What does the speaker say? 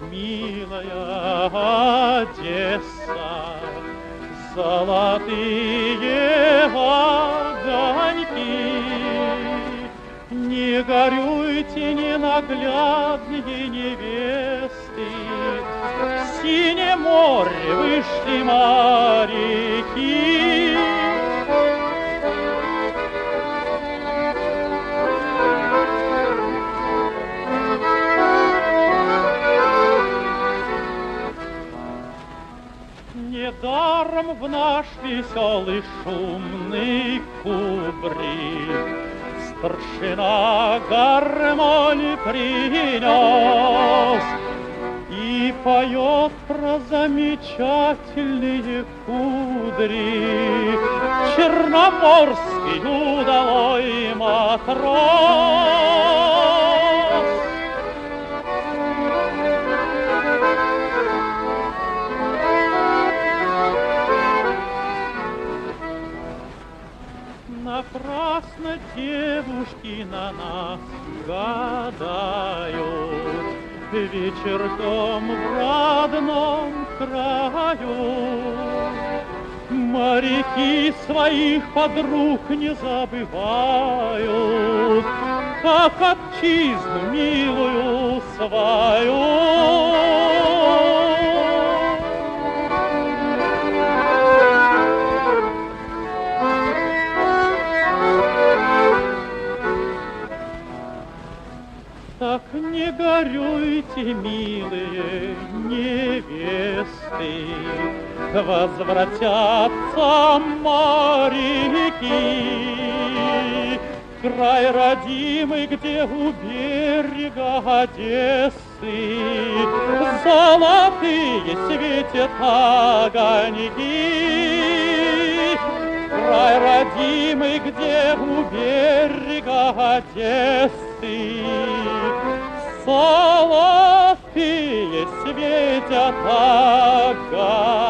милая Одесса, золотые огоньки. Не горюйте, ненаглядные невесты, в синее море вышли моряки. Недаром в наш веселый шумный кубрик старшина гармонь принес и поет про замечательные кудри черноморский удалой матрос. Напрасно девушки на нас гадают, вечерком в родном краю. Моряки своих подруг не забывают, как отчизну милую свою. Так не горюйте, милые невесты, возвратятся моряки. Край родимый, где у берега Одессы золотые светят огоньки. Край родимый, где у берега Одессы золотые светят огоньки.